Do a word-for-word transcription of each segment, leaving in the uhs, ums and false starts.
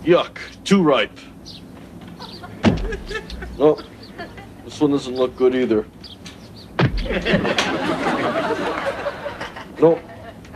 Yuck, too ripe. Oh, this one doesn't look good either. No.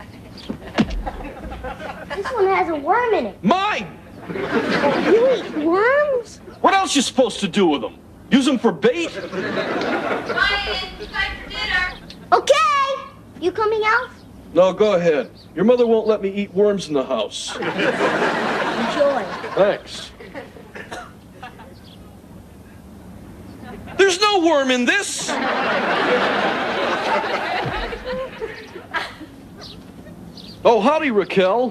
This one has a worm in it. Mine! You eat worms? What else you supposed to do with them? Use them for bait? Ryan, it's time for dinner. Okay. You coming, Alf? No, go ahead. Your mother won't let me eat worms in the house. Enjoy. Thanks. There's no worm in this! Oh, howdy, Raquel.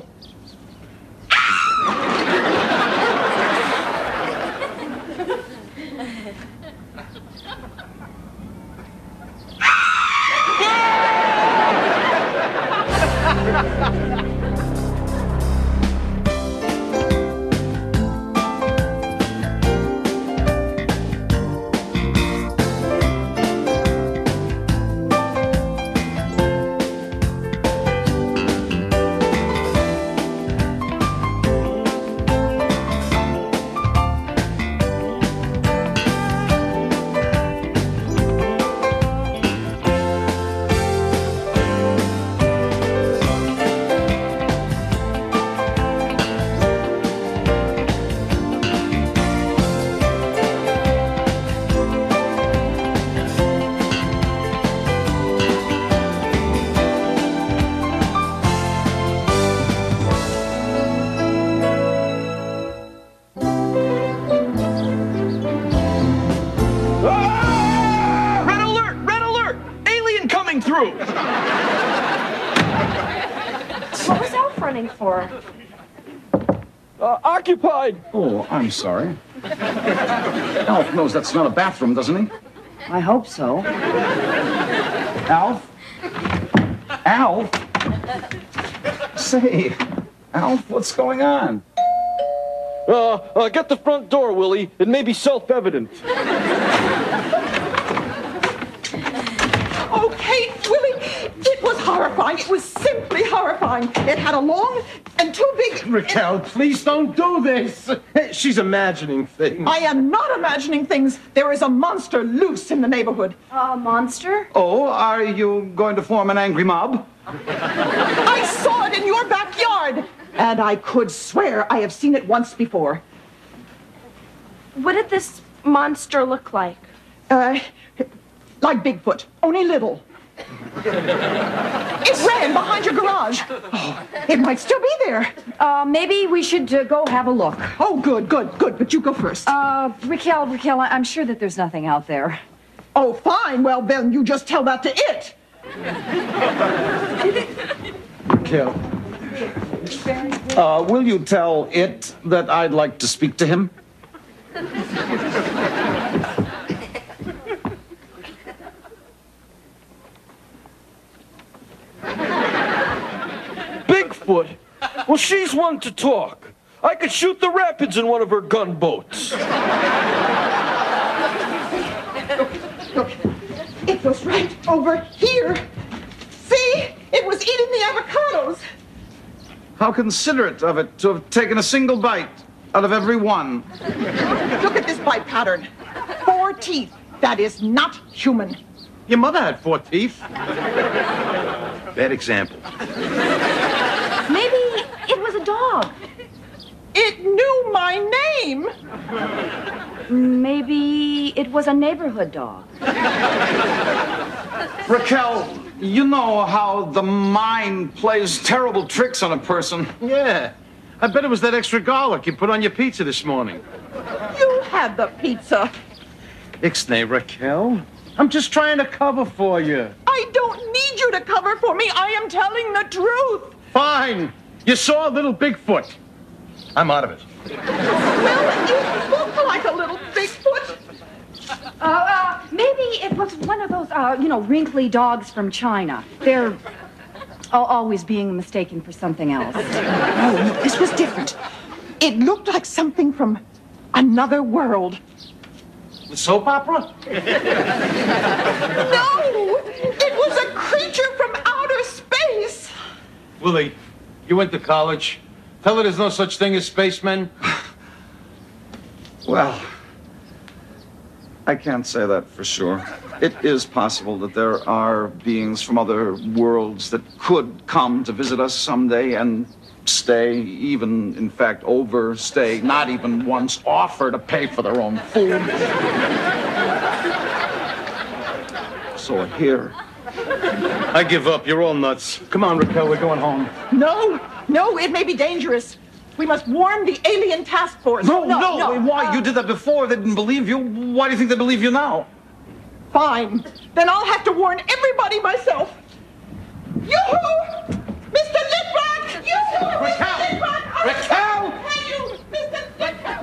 Through. What was Alf running for? Uh, occupied. Oh, I'm sorry. Alf knows that's not a bathroom, doesn't he? I hope so. Alf? Alf? Say, Alf, what's going on? Uh, uh, get the front door, Willie. It may be self-evident. Okay, Willie, it was horrifying. It was simply horrifying. It had a long and too big... Raquel, please don't do this. She's imagining things. I am not imagining things. There is a monster loose in the neighborhood. A monster? Oh, are you going to form an angry mob? I saw it in your backyard. And I could swear I have seen it once before. What did this monster look like? Uh... Like Bigfoot, only little. It ran behind your garage. Oh, it might still be there. Uh, maybe we should uh, go have a look. Oh, good, good, good. But you go first. Uh, Raquel, Raquel, I- I'm sure that there's nothing out there. Oh, fine. Well, then you just tell that to it. Raquel. Uh, will you tell it that I'd like to speak to him? Bigfoot? Well, she's one to talk. I could shoot the rapids in one of her gunboats. Look, it was right over here. See? It was eating the avocados. How considerate of it to have taken a single bite out of every one. Look at this bite pattern. Four teeth. That is not human. Your mother had four teeth. Bad example. Maybe it was a dog. It knew my name. Maybe it was a neighborhood dog. Raquel, you know how the mind plays terrible tricks on a person. Yeah. I bet it was that extra garlic you put on your pizza this morning. You had the pizza. Ixnay, Raquel. I'm just trying to cover for you. I don't need you to cover for me. I am telling the truth. Fine. You saw a little Bigfoot. I'm out of it. Well, you look like a little Bigfoot. Uh, uh, maybe it was one of those, uh, you know, wrinkly dogs from China. They're al- always being mistaken for something else. No, this was different. It looked like something from another world. The soap opera? No! It was a creature from outer space. Willie, you went to college. Tell her there's no such thing as spacemen. Well, I can't say that for sure. It is possible that there are beings from other worlds that could come to visit us someday and stay, even, in fact, overstay, not even once offer to pay for their own food. So here. I give up. You're all nuts. Come on, Raquel, we're going home. No, no, it may be dangerous. We must warn the alien task force. No, no, no. why? Uh, You did that before. They didn't believe you. Why do you think they believe you now? Fine. Then I'll have to warn everybody myself. Yoo-hoo! Mister Litwack! Yoo-hoo! Raquel! Mister Litwack! Raquel! Hey, you! Mister Litwack!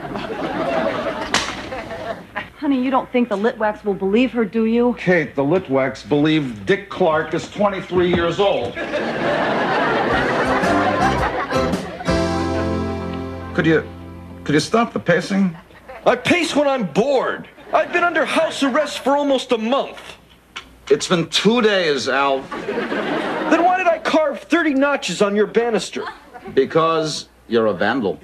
Honey, you don't think the Litwacks will believe her, do you? Kate, the Litwacks believe Dick Clark is twenty-three years old. Could you, could you stop the pacing? I pace when I'm bored. I've been under house arrest for almost a month. It's been two days, Al. Then why did I carve thirty notches on your banister? Because you're a vandal.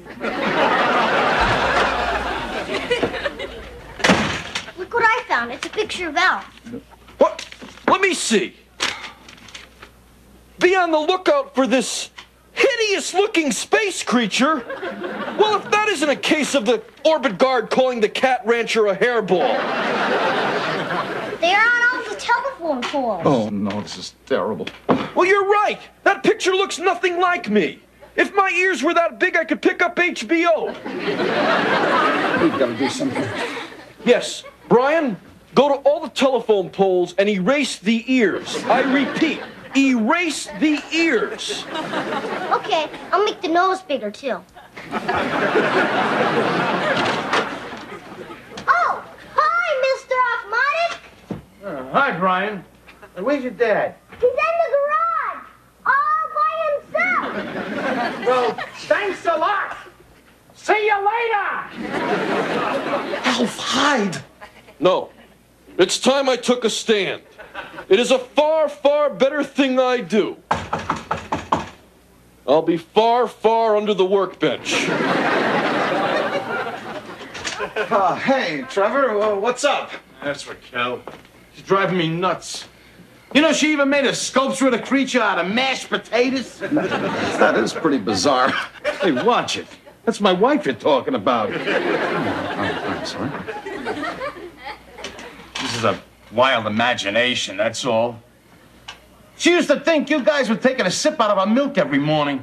Look what I found. It's a picture of Al. What? Let me see. Be on the lookout for this hideous-looking space creature. Well, if that isn't a case of the orbit guard calling the cat rancher a hairball. They're on all the telephone poles. Oh, no, this is terrible. Well, you're right. That picture looks nothing like me. If my ears were that big, I could pick up H B O. We've got to do something. Yes, Brian, go to all the telephone poles and erase the ears. I repeat, erase the ears. Okay, I'll make the nose bigger, too. Oh, hi, Mister Osmotic. Uh, hi, Brian. And where's your dad? He's in the garage, all by himself. Well, thanks a lot. See you later. Alf, hide! No, it's time I took a stand. It is a far, far better thing I do. I'll be far, far under the workbench. Uh, hey, Trevor, uh, what's up? That's Raquel. She's driving me nuts. You know, she even made a sculpture of the creature out of mashed potatoes. That is pretty bizarre. Hey, watch it. That's my wife you're talking about. Oh, I'm sorry. This is a wild imagination, that's all. She used to think you guys were taking a sip out of our milk every morning.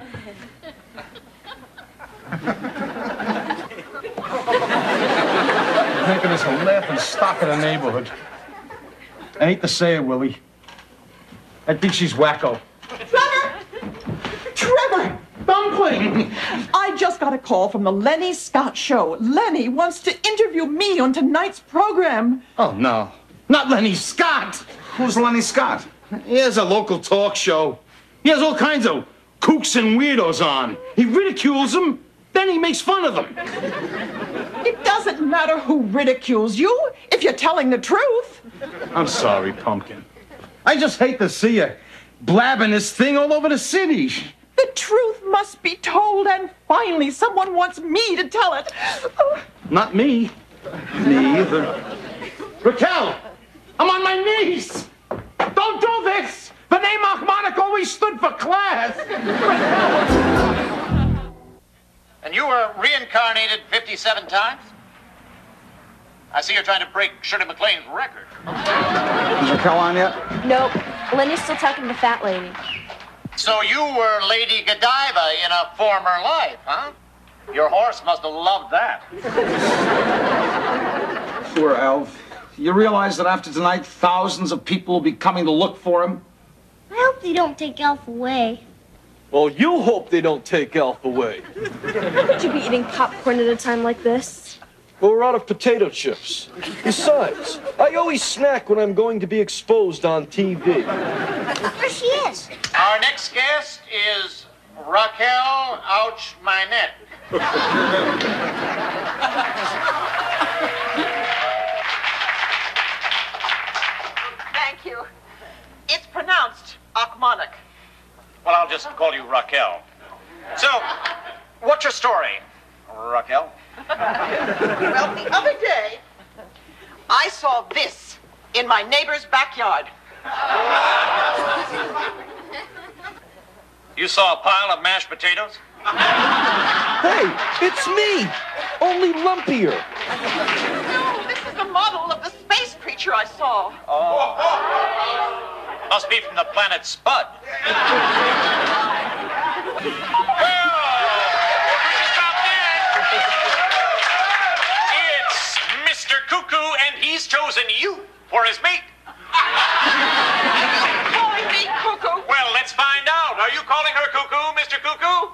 Making us a laughing stock in the neighborhood. I hate to say it, Willie. I think she's wacko. Trevor! Trevor! Dumpling! I just got a call from the Lenny Scott Show. Lenny wants to interview me on tonight's program. Oh, no. Not Lenny Scott. Who's Lenny Scott? He has a local talk show. He has all kinds of kooks and weirdos on. He ridicules them, then he makes fun of them. It doesn't matter who ridicules you if you're telling the truth. I'm sorry, Pumpkin. I just hate to see you blabbing this thing all over the city. The truth must be told, and finally someone wants me to tell it. Oh, Not me. Me either. Raquel, I'm on my knees. Don't do this. The name Achmonic always stood for class. And you were reincarnated fifty-seven times? I see you're trying to break Shirley MacLaine's record. Is Raquel on yet? Nope. Lenny's still talking to the fat lady. So you were Lady Godiva in a former life, huh? Your horse must have loved that. Poor Alf. You realize that after tonight, thousands of people will be coming to look for him? I hope they don't take Elf away. Well, you hope they don't take Alf away. Would you be eating popcorn at a time like this? Well, we're out of potato chips. Besides, I always snack when I'm going to be exposed on T V. There she is. Our next guest is Raquel Ouch My Neck. thank you. It's pronounced Achmonic. Well, I'll just call you Raquel. So, what's your story, Raquel? Well, the other day, I saw this in my neighbor's backyard. You saw a pile of mashed potatoes? Hey, it's me! Only lumpier. No, this is the model of the space creature I saw. Oh. Must be from the planet Spud. It's Mister Cuckoo, and he's chosen you for his mate. Calling me cuckoo? Well, let's find out. Are you calling her Cuckoo, Mister Cuckoo?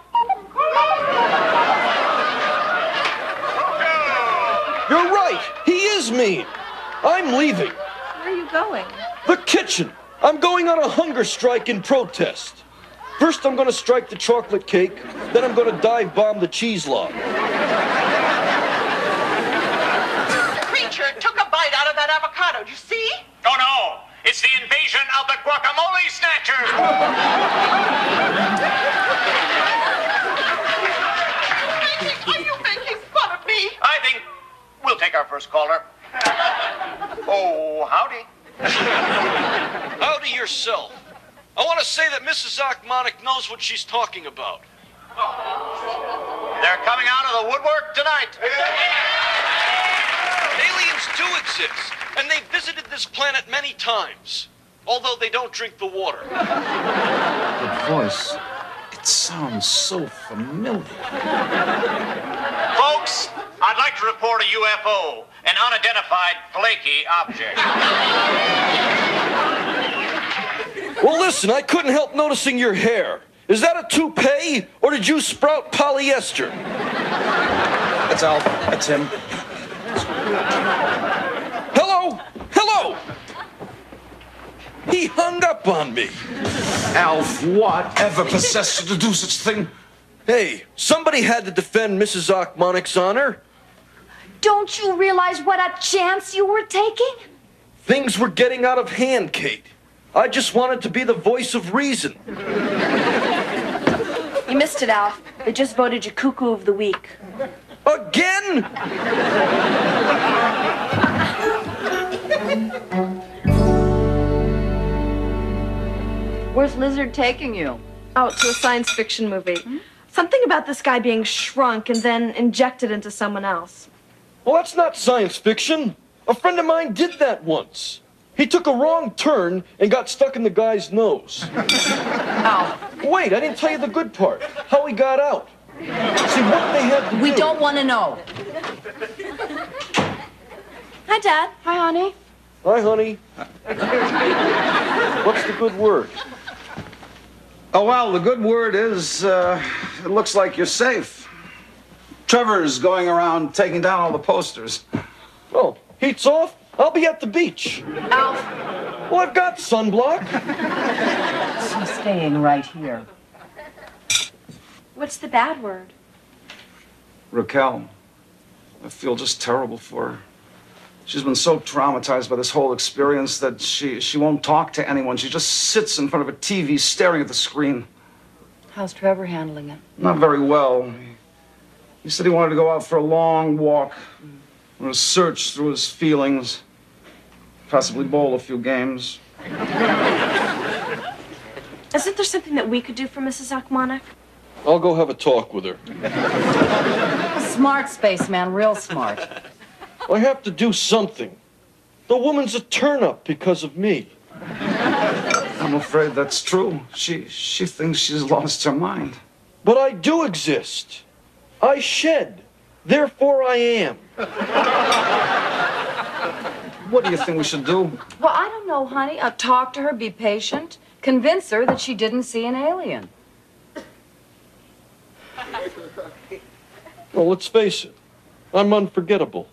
You're right. He is mean. I'm leaving. Where are you going? The kitchen. I'm going on a hunger strike in protest. First, I'm going to strike the chocolate cake. Then I'm going to dive bomb the cheese log. The creature took a bite out of that avocado. Do you see? Oh, no. It's the invasion of the guacamole snatchers. Are you making fun of me? I think we'll take our first caller. Oh, howdy. Howdy yourself. I want to say that Missus Achmonic knows what she's talking about. They're coming out of the woodwork tonight. Aliens do exist, and they've visited this planet many times, although they don't drink the water. The voice, it sounds so familiar. Folks, I'd like to report a U F O, an unidentified flaky object. Well, listen, I couldn't help noticing your hair. Is that a toupee, or did you sprout polyester? That's Alf. That's him. Hello? Hello? He hung up on me. Alf, whatever possessed you to do such a thing? Hey, somebody had to defend Missus Achmonic's honor. Don't you realize what a chance you were taking? Things were getting out of hand, Kate. I just wanted to be the voice of reason. You missed it, Alf. They just voted you Cuckoo of the Week. Again? Where's Lizard taking you? Out to a science fiction movie. Hmm? Something about this guy being shrunk and then injected into someone else. Well, that's not science fiction. A friend of mine did that once. He took a wrong turn and got stuck in the guy's nose. Alf. Wait, I didn't tell you the good part. How he got out. See, what they had to We do... don't want to know. Hi, Dad. Hi, honey. Hi, honey. What's the good word? Oh, well, the good word is, uh, it looks like you're safe. Trevor's going around taking down all the posters. Oh, heat's off? I'll be at the beach. Alf. Well, I've got sunblock. She's staying right here. What's the bad word? Raquel, I feel just terrible for her. She's been so traumatized by this whole experience that she, she won't talk to anyone. She just sits in front of a T V staring at the screen. How's Trevor handling it? Not very well. He said he wanted to go out for a long walk, and a search through his feelings, possibly bowl a few games. Isn't there something that we could do for Missus Achmonic? I'll go have a talk with her. Smart spaceman, real smart. I have to do something. The woman's a turn-up because of me. I'm afraid that's true. She, she thinks she's lost her mind. But I do exist. I shed. Therefore I am. What do you think we should do? Well, I don't know, honey. Uh, talk to her, be patient. Convince her that she didn't see an alien. Well, let's face it. I'm unforgettable.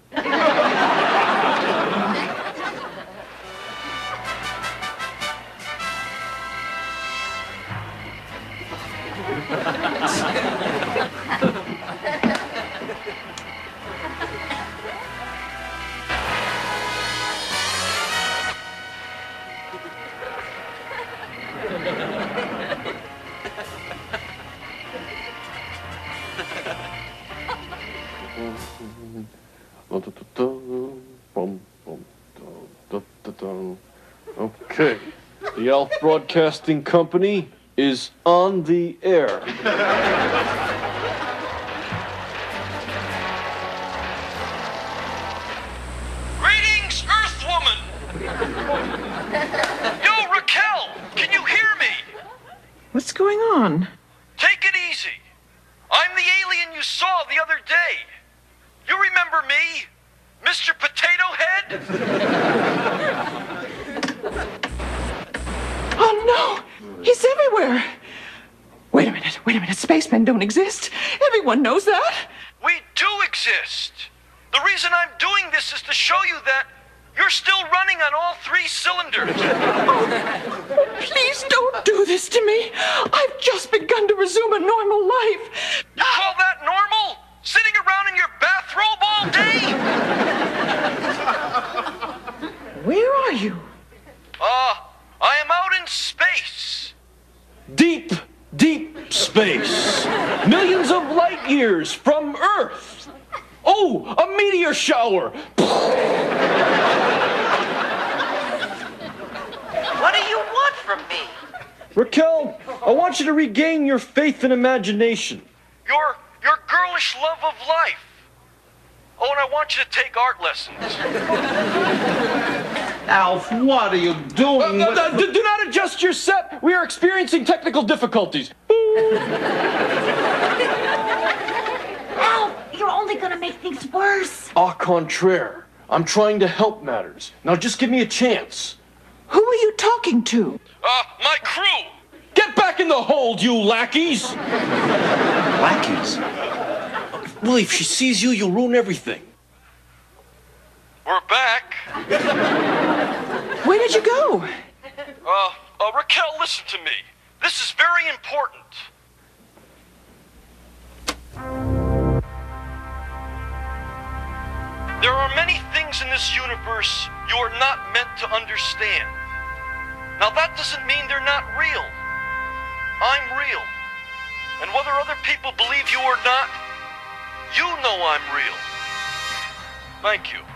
Okay, the Alf Broadcasting Company is on the air. Greetings, Earthwoman! Yo, Raquel, can you hear me? What's going on? Take it easy. I'm the alien you saw the other day. You remember me? Mister Potato Head? Oh, no! He's everywhere! Wait a minute, wait a minute. Spacemen don't exist. Everyone knows that. We do exist. The reason I'm doing this is to show you that you're still running on all three cylinders. Oh, please don't do this to me. I've just begun to resume a normal life. You call that normal? Sitting around in your bathrobe all day? Where are you? Uh, I am out in space. Deep, deep space. Millions of light years from Earth. Oh, a meteor shower. What do you want from me? Raquel, I want you to regain your faith and imagination. Your, your girlish love of life. Oh, and I want you to take art lessons. Alf, what are you doing? Uh, uh, uh, do, do not adjust your set. We are experiencing technical difficulties. Alf, you're only gonna make things worse. Au contraire. I'm trying to help matters. Now just give me a chance. Who are you talking to? Uh, my crew. Get back in the hold, you lackeys! Lackeys? Willie, if she sees you, you'll ruin everything. We're back. Where did you go? Uh, uh, Raquel, listen to me. This is very important. There are many things in this universe you are not meant to understand. Now that doesn't mean they're not real. I'm real. And whether other people believe you or not, you know I'm real. Thank you.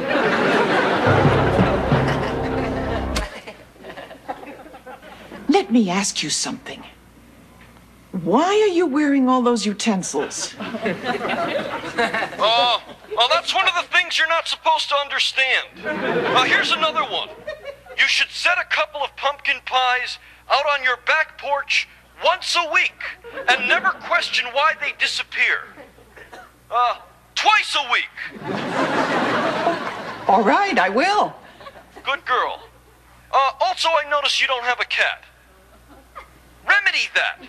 Let me ask you something. Why are you wearing all those utensils? Uh, well, that's one of the things you're not supposed to understand. Uh, here's another one. You should set a couple of pumpkin pies out on your back porch once a week and never question why they disappear. Uh, twice a week. All right, I will. Good girl. Uh, also, I notice you don't have a cat. Remedy that.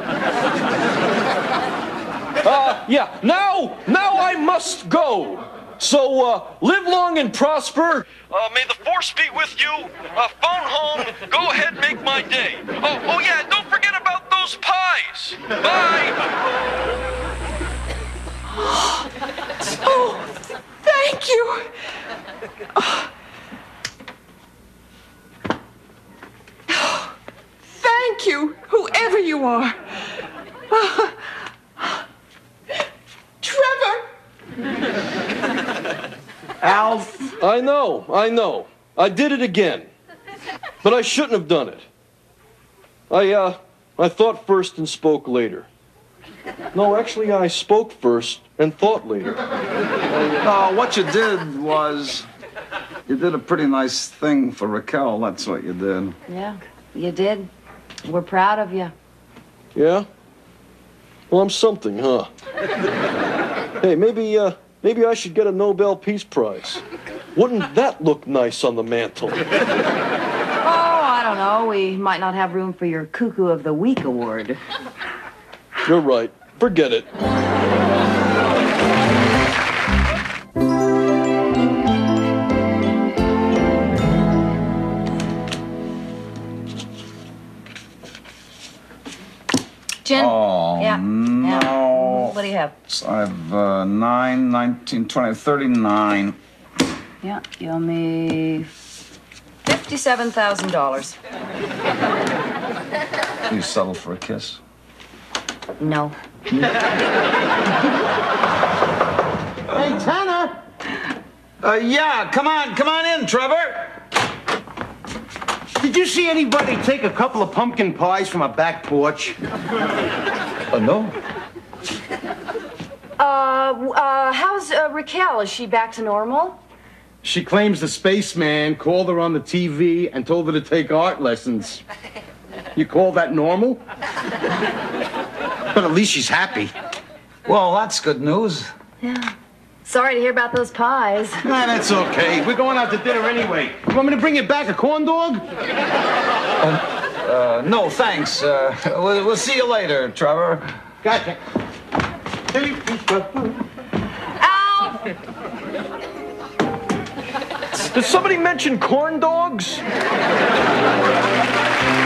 Uh, yeah, now, now I must go. So, uh, live long and prosper. Uh, may the force be with you. Uh, phone home. Go ahead, make my day. Oh, oh yeah, don't forget about those pies. Bye. Oh, thank you. Oh. Thank you, whoever you are. Uh, Trevor! Alf! I know, I know. I did it again. But I shouldn't have done it. I, uh, I thought first and spoke later. No, actually, I spoke first and thought later. No, what you did was, you did a pretty nice thing for Raquel, that's what you did. Yeah, you did. We're proud of you. Yeah? Well, I'm something, huh? Hey, maybe, uh, maybe I should get a Nobel Peace Prize. Wouldn't that look nice on the mantle? Oh, I don't know. We might not have room for your Cuckoo of the Week award. You're right. Forget it. Gin? Oh, yeah. no. Yeah. What do you have? So I have uh, nine, nineteen, twenty, thirty-nine. Yeah, you owe me fifty-seven thousand dollars. You settle for a kiss? No. Hey, Tanner! Uh, yeah, come on, come on in, Trevor. Did you see anybody take a couple of pumpkin pies from a back porch? Uh, no. Uh, uh, how's uh, Raquel? Is she back to normal? She claims the spaceman called her on the T V and told her to take art lessons. You call that normal? But at least she's happy. Well, that's good news. Yeah. Sorry to hear about those pies. Nah, that's okay. We're going out to dinner anyway. You want me to bring you back a corn dog? Uh, uh, no, thanks. Uh, we'll, we'll see you later, Trevor. Gotcha. Al! Did somebody mention corn dogs?